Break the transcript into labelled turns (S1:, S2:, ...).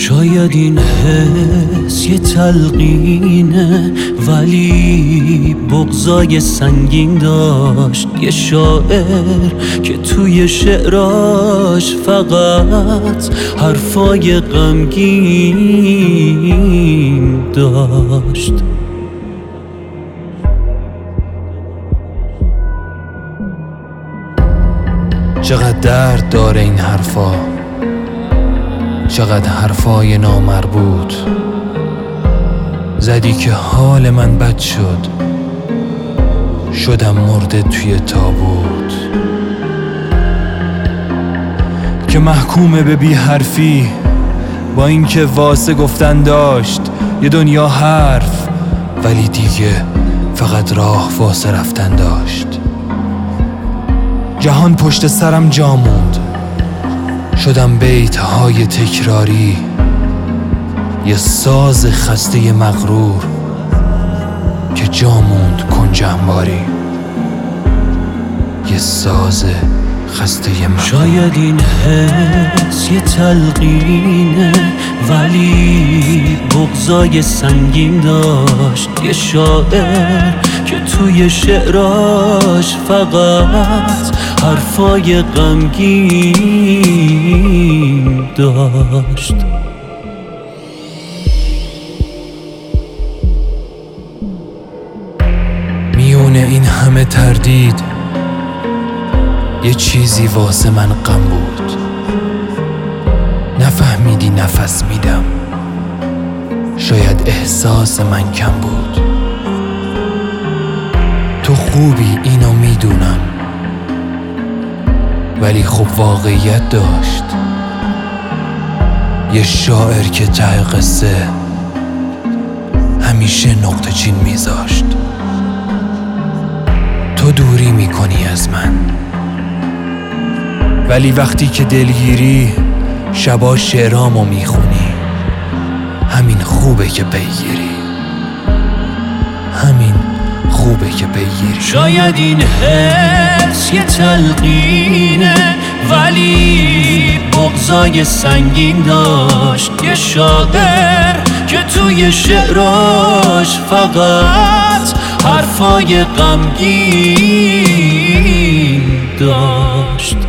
S1: شاید این حس یه تلقینه، ولی بغضای سنگین داشت یه شاعر که توی شعراش فقط حرفای غمگین داشت.
S2: چقدر درد داره این حرفا، چقدر حرفای نامربوط. زدی که حال من بد شد، شدم مرده توی تابوت. که محکومه به بی حرفی، با اینکه واسه گفتن داشت یه دنیا حرف، ولی دیگه فقط راه واسه رفتن داشت. جهان پشت سرم جا موند، شدم بیتهای تکراری، یه ساز خسته مغرور که جا موند کنج انباری. یه ساز خسته مغرور.
S1: شاید این حس یه تلقینه، ولی بغضای سنگین داشت یه شاعر که توی شعراش فقط حرفای غمگین داشت.
S2: میونه این همه تردید یه چیزی واسه من غم بود. نفهمیدی نفس میدم، شاید احساس من کم بود. تو خوبی اینو میدونم، ولی خب واقعیت داشت. یه شاعر که ته قصه همیشه نقطه چین میذاشت. تو دوری میکنی از من، ولی وقتی که دلگیری شبا شعرامو میخونی. همین خوبه که بگیری، همین خوبه که بگیری.
S1: شاید این حس یه تلقینه، ولی بغضای سنگین داشت یه شاعر که توی شعراش فقط حرفای غمگین داشت.